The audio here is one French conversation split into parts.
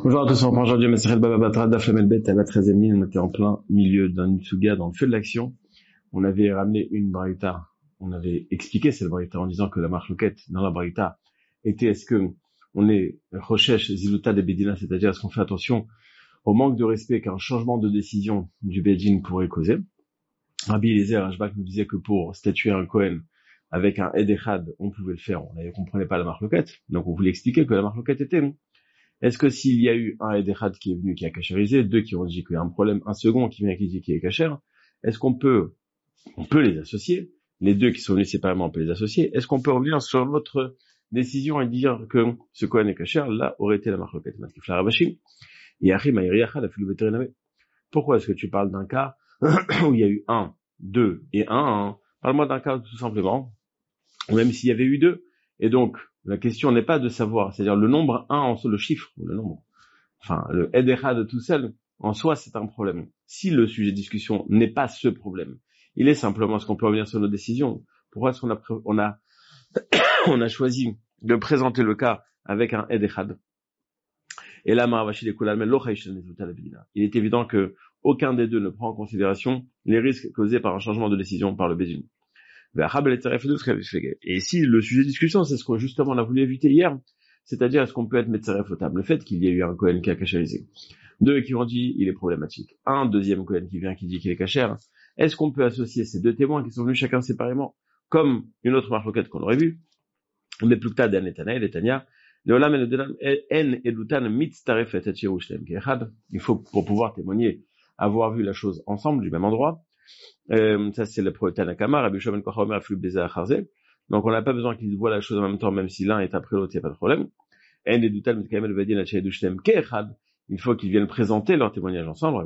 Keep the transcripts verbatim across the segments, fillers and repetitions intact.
Bonjour à tous, on reprend aujourd'hui Masechet Baba Batra, Daf Lamed Bet, à la treizième ligne, on était en plein milieu d'un Itsuga dans le feu de l'action. On avait ramené une Braïta, on avait expliqué cette Braïta en disant que la marloquette dans la Braïta était est-ce que on est Rochesh Ziluta de Bedina, c'est-à-dire est-ce qu'on fait attention au manque de respect qu'un changement de décision du Bedin pourrait causer. Rabbi Eliezer Ashbach nous disait que pour statuer un Kohen avec un Ed Echad, on pouvait le faire, on ne comprenait pas la marloquette, donc on voulait expliquer que la marloquette était non. Est-ce que s'il y a eu un Edechad qui est venu, qui a cachérisé, deux qui ont dit qu'il y a un problème, un second qui vient qui dit qu'il est cachère, est-ce qu'on peut, on peut les associer? Les deux qui sont venus séparément, on peut les associer. Est-ce qu'on peut revenir sur notre décision et dire que ce Kohen est cachère? Là, aurait été la marloquette. Pourquoi est-ce que tu parles d'un cas où il y a eu un, deux et un, un? Parle-moi d'un cas tout simplement, ou même s'il y avait eu deux. Et donc, la question n'est pas de savoir, c'est-à-dire le nombre un en soi, le chiffre, ou le nombre, enfin, le Edera de tout seul, en soi, c'est un problème. Si le sujet de discussion n'est pas ce problème, il est simplement ce qu'on peut revenir sur nos décisions. Pourquoi est-ce qu'on a, on a, on a choisi de présenter le cas avec un Edechad? Et là, il est évident que aucun des deux ne prend en considération les risques causés par un changement de décision par le Bédine. Et si le sujet de discussion, c'est ce que justement on a voulu éviter hier, c'est-à-dire est-ce qu'on peut être metzaref au le fait qu'il y ait eu un Kohen qui a cachérisé, deux qui ont dit il est problématique, un deuxième Kohen qui vient qui dit qu'il est cachère, est-ce qu'on peut associer ces deux témoins qui sont venus chacun séparément, comme une autre marloquette qu'on aurait vue, mais plus tard d'An Netanya, Netanya, Leolam en elutan mitzaref et Yerushalem keechad, il faut pour pouvoir témoigner avoir vu la chose ensemble du même endroit. Euh, ça c'est le Tanakama, Rabbi Shimon Kocha Omer Aflu Beza Acharze. Donc on n'a pas besoin qu'ils voient la chose en même temps, même si l'un est après l'autre, il n'y a pas de problème. Il faut qu'ils viennent présenter leur témoignage ensemble.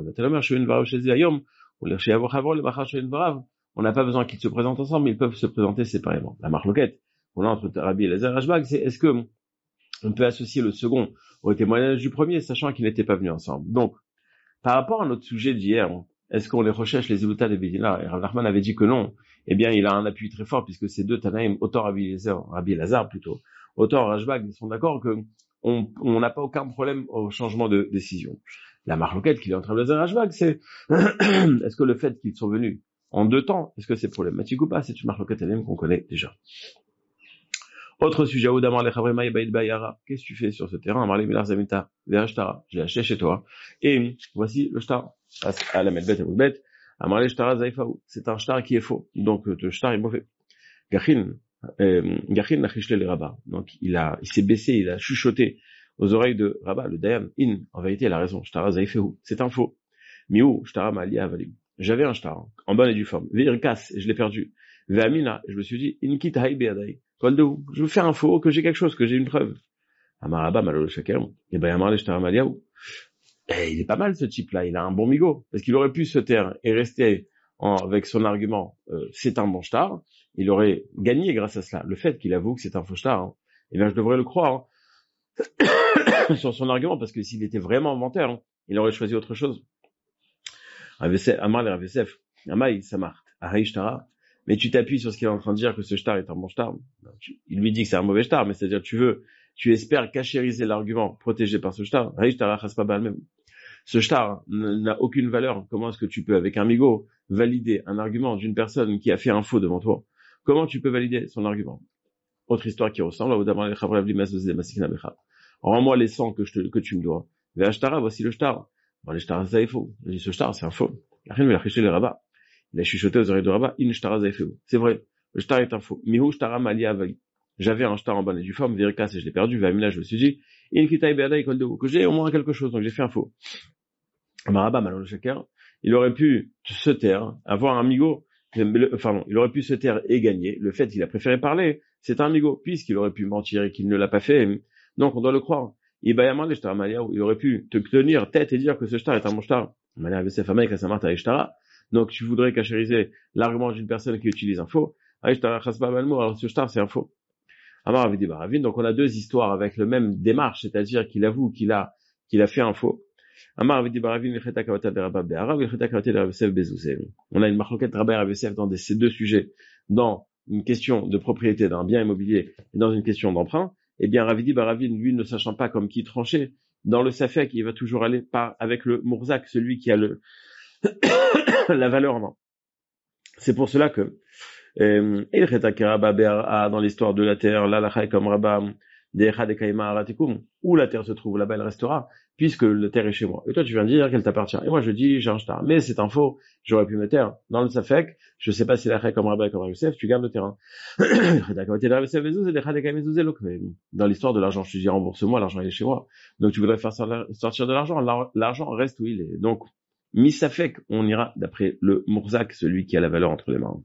On n'a pas besoin qu'ils se présentent ensemble, mais ils peuvent se présenter séparément. La marloquette, on a entre Rabbi Eliezer et Ashbach, c'est est-ce que on peut associer le second au témoignage du premier, sachant qu'ils n'étaient pas venus ensemble. Donc, par rapport à notre sujet d'hier, est-ce qu'on les recherche les Ziluta des Bedina? Et Rav Nachman avait dit que non. Eh bien, il a un appui très fort puisque ces deux Tanaïm, autant Rabbi Eliezer, Rabbi Elazar plutôt, autant Rashbag, ils sont d'accord que on on n'a pas aucun problème au changement de décision. La marloquette qu'il est en train de dire Rashbag, c'est est-ce que le fait qu'ils sont venus en deux temps, est-ce que c'est problématique ou pas? C'est une marloquette elle-même qu'on connaît déjà. Autre sujet, qu'est-ce que tu fais sur ce terrain? J'ai acheté chez toi. Et voici le shtar. À la melbet et moudbet. C'est un shtar qui est faux. Donc, le shtar est mauvais. Gachin, Gachin n'a chishlé les rabats. Donc, il a, il s'est baissé, il a chuchoté aux oreilles de Rabat, le Dayan. In, en vérité, il a raison. Shtar zaifehu. C'est un faux. Miou, shtar mali avalim. J'avais un shtar, en bonne et due forme. Veirkas, et je l'ai perdu. Veamina, je me suis dit, inkit haï beadai. Je veux faire un faux, que j'ai quelque chose, que j'ai une preuve. Amaraba, malo chacun. Et ben, Amar le shtar maliaou. Eh, il est pas mal, ce type-là. Il a un bon migo. Parce qu'il aurait pu se taire et rester en, avec son argument, euh, c'est un bon shtar. Il aurait gagné grâce à cela. Le fait qu'il avoue que c'est un faux shtar, hein. Et bien, je devrais le croire, hein, sur son argument, parce que s'il était vraiment menteur, hein, il aurait choisi autre chose. Amar le Ravesef. Amaï, Samart. Ahaï shtara. Mais tu t'appuies sur ce qu'il est en train de dire que ce shtar est un bon shtar. Il lui dit que c'est un mauvais shtar, mais c'est-à-dire tu veux, tu espères cachériser l'argument protégé par ce shtar. Ce shtar n'a aucune valeur. Comment est-ce que tu peux, avec un migo, valider un argument d'une personne qui a fait un faux devant toi? Comment tu peux valider son argument? Autre histoire qui ressemble. Rends-moi les cent que, je te, que tu me dois. Voici le shtar. Bon, les shtar, ça est faux. Je dis, ce shtar, c'est un faux. Il a chuchoté aux oreilles de Rabat, in shtara zaifeu. C'est vrai, le shtar est un faux. Mihu shtara mali avali. J'avais un shtar en bonne et due forme, vérikas, et je l'ai perdu, vamina, je me suis dit, in kitai beadai koldehu, que j'ai au moins quelque chose, donc j'ai fait un faux. Rabat, malon le shaker, il aurait pu se taire, avoir un migo, enfin, il aurait pu se taire et gagner. Le fait qu'il a préféré parler, c'est un migo, puisqu'il aurait pu mentir et qu'il ne l'a pas fait, donc on doit le croire. Il aurait pu te tenir tête et dire que ce shtar est un bon shtar. Donc, tu voudrais cachériser l'argument d'une personne qui utilise un faux. Alors, ce shtar, c'est un faux. Donc, on a deux histoires avec le même démarche, c'est-à-dire qu'il avoue qu'il a, qu'il a fait un faux. On a une marloquette Rabbi Rav Yosef dans ces deux sujets, dans une question de propriété d'un bien immobilier et dans une question d'emprunt. Eh bien, Ravidi Baravin, lui, ne sachant pas comme qui trancher, dans le safek, il va toujours aller par, avec le mourzak, celui qui a le, la valeur en main. C'est pour cela que, euh, dans l'histoire de la terre, là, comme Rabba, où la terre se trouve, là-bas elle restera, puisque la terre est chez moi. Et toi, tu viens dire qu'elle t'appartient. Et moi, je dis, j'ai un shtar. Mais c'est un faux. J'aurais pu me taire. Dans le safek, je sais pas si la comme Rabba, comme Youssef, tu gardes le terrain. Dans l'histoire de l'argent, je te dis, rembourse-moi, l'argent il est chez moi. Donc, tu voudrais faire sortir de l'argent. L'argent reste où il est. Donc, mi-safek, on ira d'après le mourzak, celui qui a la valeur entre les mains.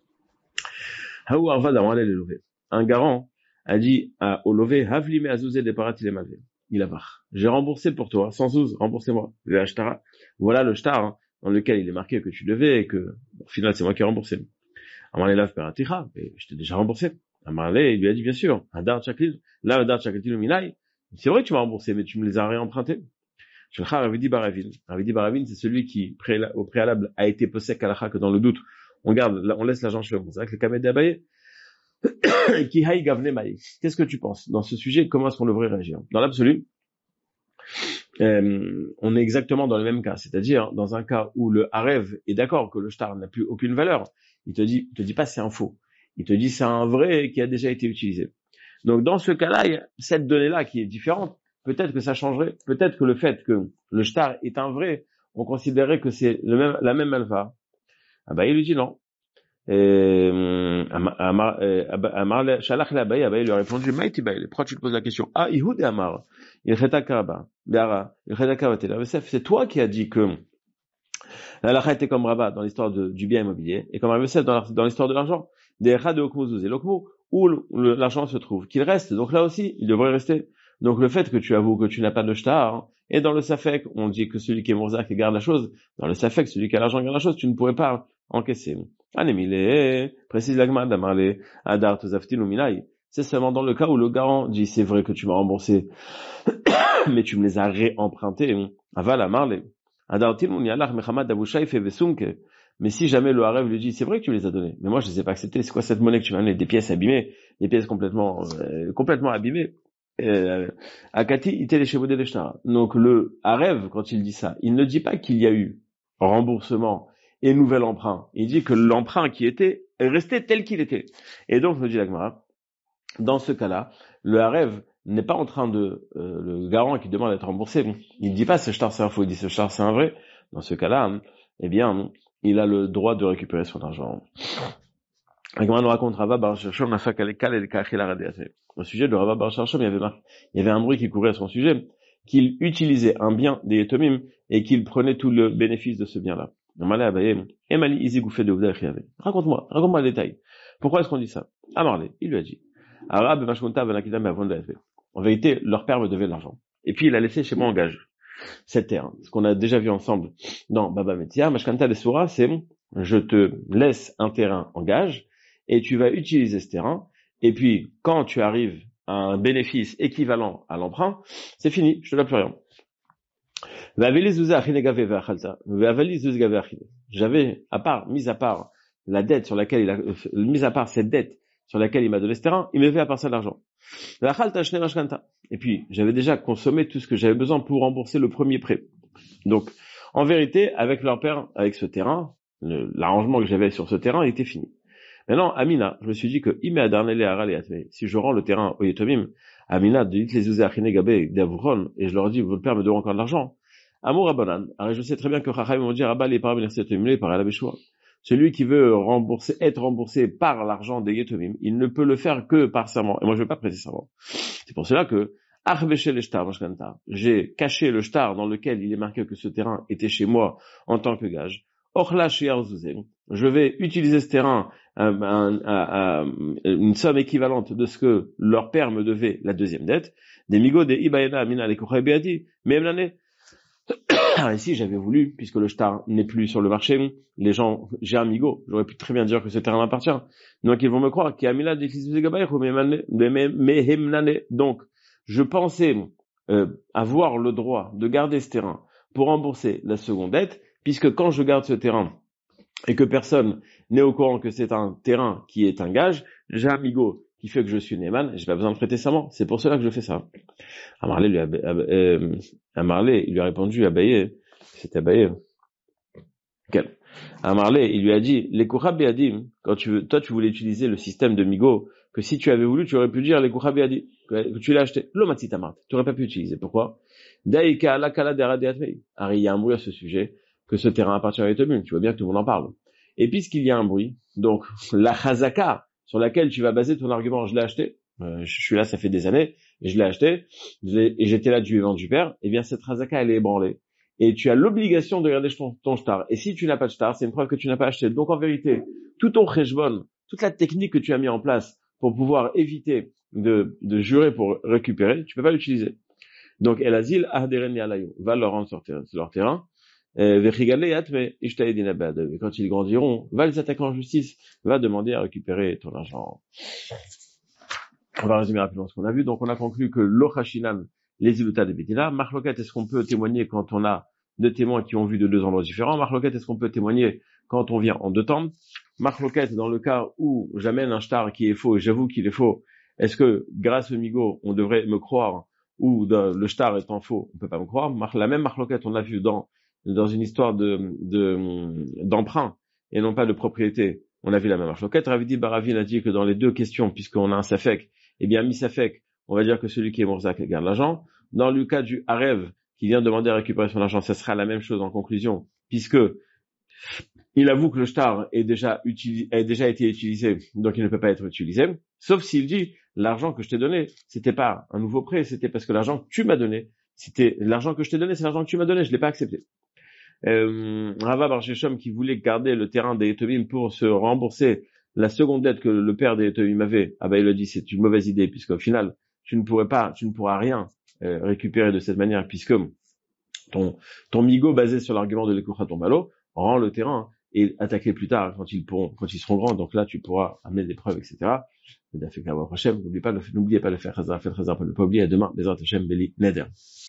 Un garant a dit à Olové, Havli me azouzé des paratil malvé. Il a barre. J'ai remboursé pour toi, sans zouz, remboursez-moi. Voilà le shtar, hein, dans lequel il est marqué que tu devais et que, au final, c'est moi qui ai remboursé. Amarle lav peraticha, mais je t'ai déjà remboursé. Amarle, il lui a dit, bien sûr, Hadar Chaklil, là, Hadar Chaklil Milai, c'est vrai que tu m'as remboursé, mais tu me les as réempruntés. Shelcha Ravidi Baravin. Ravidi Baravin, c'est celui qui, au préalable, a été possèque à la que dans le doute, on garde, on laisse l'argent chez moi. C'est vrai que le Kamed d'Abaye, qu'est-ce que tu penses dans ce sujet? Comment est-ce qu'on devrait réagir? Dans l'absolu, euh, on est exactement dans le même cas, c'est-à-dire dans un cas où le harev est d'accord que le shtar n'a plus aucune valeur, il te dit, il te dit pas c'est un faux, il te dit c'est un vrai qui a déjà été utilisé. Donc dans ce cas-là, il y a cette donnée-là qui est différente. Peut-être que ça changerait, peut-être que le fait que le shtar est un vrai, on considérait que c'est le même, la même alpha. Ah bah il lui dit non. Et Amar Shalach l'Abaye, Abaye lui a répondu, Maïti Baye, pourquoi tu te poses la question? Ah, Ihoud et Amar, il Chetakaba, Beara, il Chetakaba, c'est toi qui as dit que la lacha était comme Rabat dans l'histoire de, du bien immobilier, et comme Rabat dans, dans l'histoire de l'argent, des Rad de Okmouzuz et l'Okmou, où l'argent se trouve, qu'il reste. Donc là aussi, il devrait rester. Donc le fait que tu avoues que tu n'as pas de shtar, hein, et dans le safek, on dit que celui qui est Mourzak garde la chose, dans le safek, celui qui a l'argent garde la chose, tu ne pourrais pas encaisser. Anémilé, précise l'agma d'amarlé, adar tozaftin ou minai. C'est seulement dans le cas où le garant dit, c'est vrai que tu m'as remboursé, mais tu me les as réempruntés. Aval amarlé. Adar tin unialach mechamad abushaïf et vesumke. Mais si jamais le harev lui dit, c'est vrai que tu me les as donnés, mais moi je ne les ai pas acceptés, c'est quoi cette monnaie que tu m'as amenée? Des pièces abîmées, des pièces complètement, euh, complètement abîmées. Euh, Akati ite les chevaux des shtara. Donc le harev, quand il dit ça, il ne dit pas qu'il y a eu remboursement et nouvel emprunt. Il dit que l'emprunt qui était est resté tel qu'il était. Et donc, me dit la Gemara, dans ce cas-là, le harev n'est pas en train de, euh, le garant qui demande d'être remboursé, il ne dit pas ce shtar c'est un faux, il dit ce shtar c'est un vrai. Dans ce cas-là, eh bien, il a le droit de récupérer son argent. La Gemara nous raconte Rava Bar Shalom a fait au sujet de Rava Bar Shalom, il y avait il y avait un bruit qui courait à son sujet, qu'il utilisait un bien des Yetomim et qu'il prenait tout le bénéfice de ce bien-là. Raconte-moi, raconte-moi le détail. Pourquoi est-ce qu'on dit ça? Amarlé, il lui a dit. En vérité, leur père me devait de l'argent. Et puis, il a laissé chez moi en gage cette terre. Ce qu'on a déjà vu ensemble dans Baba Metia, Mashkanta de Soura, c'est je te laisse un terrain en gage et tu vas utiliser ce terrain. Et puis, quand tu arrives à un bénéfice équivalent à l'emprunt, c'est fini, je te donne plus rien. J'avais, à part, mis à part la dette sur laquelle il a, mis à part cette dette sur laquelle il m'a donné ce terrain, il me fait à part ça de l'argent. Et puis, j'avais déjà consommé tout ce que j'avais besoin pour rembourser le premier prêt. Donc, en vérité, avec leur père, avec ce terrain, le, l'arrangement que j'avais sur ce terrain était fini. Maintenant, Amina, je me suis dit que, si je rends le terrain au Yetomim, Amina, dites les Uzé Achine Gabé, d'Avron, et je leur dis, votre père me doit encore de l'argent. Amour Abanan. Alors, je sais très bien que Chacham m'ont dit, Rabba, les parents, les par la Béchoua. Celui qui veut rembourser, être remboursé par l'argent des Yetomim, il ne peut le faire que par serment. Et moi, je ne vais pas prêter serment. C'est pour cela que, j'ai caché le shtar dans lequel il est marqué que ce terrain était chez moi en tant que gage. Je vais utiliser ce terrain, un, un, un, une somme équivalente de ce que leur père me devait, la deuxième dette. Des migo, des ibayena, mina, les beadi, même l'année. Alors ici, j'avais voulu, puisque le shtar n'est plus sur le marché, les gens, j'ai un migo, j'aurais pu très bien dire que ce terrain m'appartient. Donc ils vont me croire qu'il y a mila des donc, je pensais euh, avoir le droit de garder ce terrain pour rembourser la seconde dette, puisque quand je garde ce terrain et que personne n'est au courant que c'est un terrain qui est un gage, j'ai un migo qui fait que je suis Neyman, j'ai pas besoin de prêter serment. C'est pour cela que je fais ça. Amarlé lui a, euh, Amarlé, il lui a répondu, Abaye, c'était Abaye. Quel? Amarlé, il lui a dit, les Kourab Beadim, quand tu veux, toi, tu voulais utiliser le système de Migo, que si tu avais voulu, tu aurais pu dire les Kourab Beadim, que tu l'as acheté. L'Omatzi Tamart. Tu aurais pas pu utiliser. Pourquoi? Daïka, la Kala Deradeatmei. Harry, il y a un bruit à ce sujet, que ce terrain appartient à Etomim. Tu vois bien que tout le monde en parle. Et puisqu'il y a un bruit, donc, la Chazaka, sur laquelle tu vas baser ton argument, je l'ai acheté, euh, je suis là, ça fait des années, et je l'ai acheté, et j'étais là du vivant du père, eh bien, cette Chazaka, elle est ébranlée. Et tu as l'obligation de garder ton, ton shtar. Et si tu n'as pas de shtar, c'est une preuve que tu n'as pas acheté. Donc, en vérité, tout ton cheshbon, toute la technique que tu as mis en place pour pouvoir éviter de, de jurer pour récupérer, tu peux pas l'utiliser. Donc, El Azil, Ahderen Yalayo, va leur rendre sur leur terrain. Et quand ils grandiront, va les attaquer en justice, va demander à récupérer ton argent. On va résumer rapidement ce qu'on a vu. Donc, on a conclu que l'Ochashinan, les ilutas de Bédina, Marloquette, est-ce qu'on peut témoigner quand on a deux témoins qui ont vu de deux endroits différents? Marloquette, est-ce qu'on peut témoigner quand on vient en deux temps? Marloquette, dans le cas où j'amène un shtar qui est faux et j'avoue qu'il est faux, est-ce que, grâce au Migo, on devrait me croire, ou dans, le shtar étant faux, on peut pas me croire? La même Marloquette, on l'a vu dans, dans une histoire de, de, d'emprunt, et non pas de propriété. On a vu la même Marloquette. Ravidi Baravin a dit que dans les deux questions, puisqu'on a un safek, eh bien, mi safek, on va dire que celui qui est Morzak garde l'argent. Dans le cas du Harev, qui vient demander à récupérer son argent, ça sera la même chose en conclusion, puisque il avoue que le shtar est déjà utilisé, a déjà été utilisé, donc il ne peut pas être utilisé. Sauf s'il dit, l'argent que je t'ai donné, c'était pas un nouveau prêt, c'était parce que l'argent que tu m'as donné, c'était l'argent que je t'ai donné, c'est l'argent que tu m'as donné, je l'ai pas accepté. Euh, Rava Bar Sheshom qui voulait garder le terrain des Etomim pour se rembourser la seconde dette que le père des Etomim avait, ah ben il a dit c'est une mauvaise idée puisqu'au final tu ne pourrais pas, tu ne pourras rien euh, récupérer de cette manière puisque ton ton migo basé sur l'argument de l'Ekoucha Tombalo rend le terrain et attaquer plus tard quand ils pourront, quand ils seront grands. Donc là tu pourras amener des preuves, et cetera. N'oubliez pas de le faire, n'oubliez pas de le faire. Chazara fait Chazara pour ne pas oublier. À demain, les Hashem Beli Neder.